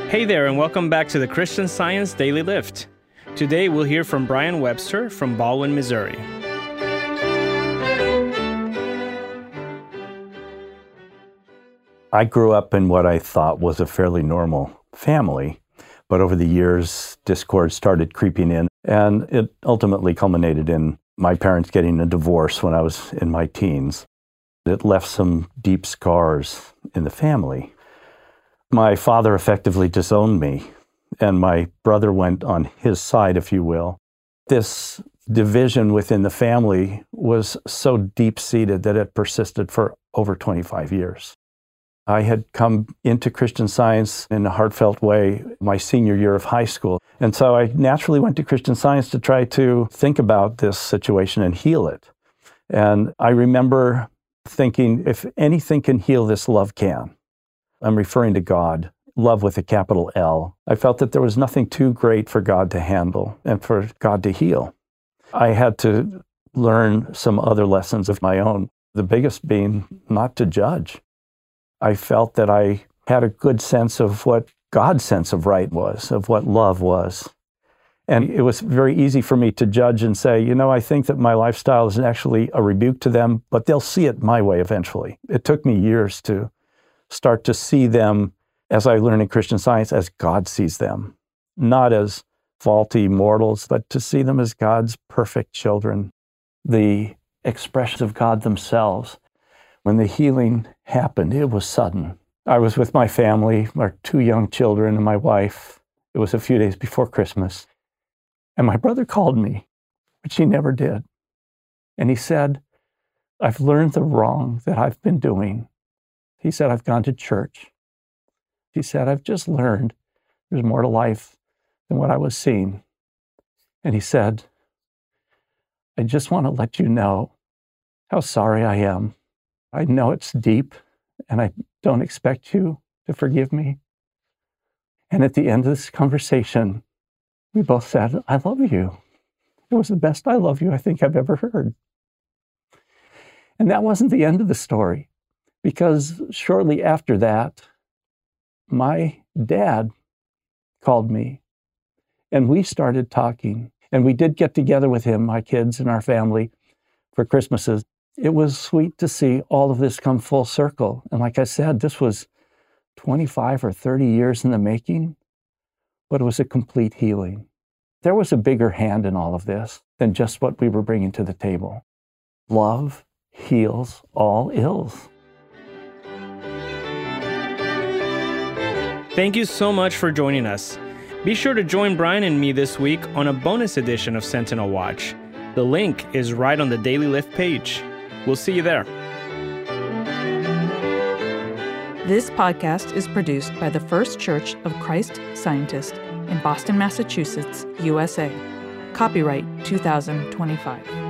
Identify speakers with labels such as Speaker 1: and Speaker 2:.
Speaker 1: Hey there, and welcome back to the Christian Science Daily Lift. Today we'll hear from Brian Webster from Baldwin, Missouri.
Speaker 2: I grew up in what I thought was a fairly normal family, but over the years, discord started creeping in, and it ultimately culminated in my parents getting a divorce when I was in my teens. It left some deep scars in the family. My father effectively disowned me, and my brother went on his side, if you will. This division within the family was so deep-seated that it persisted for over 25 years. I had come into Christian Science in a heartfelt way my senior year of high school. And so I naturally went to Christian Science to try to think about this situation and heal it. And I remember thinking, if anything can heal this, love can. I'm referring to God, love with a capital L. I felt that there was nothing too great for God to handle and for God to heal. I had to learn some other lessons of my own, the biggest being not to judge. I felt that I had a good sense of what God's sense of right was, of what love was. And it was very easy for me to judge and say, I think that my lifestyle is actually a rebuke to them, but they'll see it my way eventually. It took me years to start to see them, as I learned in Christian Science, as God sees them, not as faulty mortals, but to see them as God's perfect children, the expressions of God themselves. When the healing happened, it was sudden. I was with my family, our 2 young children and my wife. It was a few days before Christmas. And my brother called me, which he never did. And he said, I've learned the wrong that I've been doing. He said, I've gone to church. He said, I've just learned there's more to life than what I was seeing. And he said, I just want to let you know how sorry I am. I know it's deep, and I don't expect you to forgive me. And at the end of this conversation, we both said, I love you. It was the best I love you I think I've ever heard. And that wasn't the end of the story, because shortly after that, my dad called me, and we started talking. And we did get together with him, my kids and our family, for Christmases. It was sweet to see all of this come full circle. And like I said, this was 25 or 30 years in the making, but it was a complete healing. There was a bigger hand in all of this than just what we were bringing to the table. Love heals all ills.
Speaker 1: Thank you so much for joining us. Be sure to join Brian and me this week on a bonus edition of Sentinel Watch. The link is right on the Daily Lift page. We'll see you there.
Speaker 3: This podcast is produced by the First Church of Christ Scientist in Boston, Massachusetts, USA. Copyright 2025.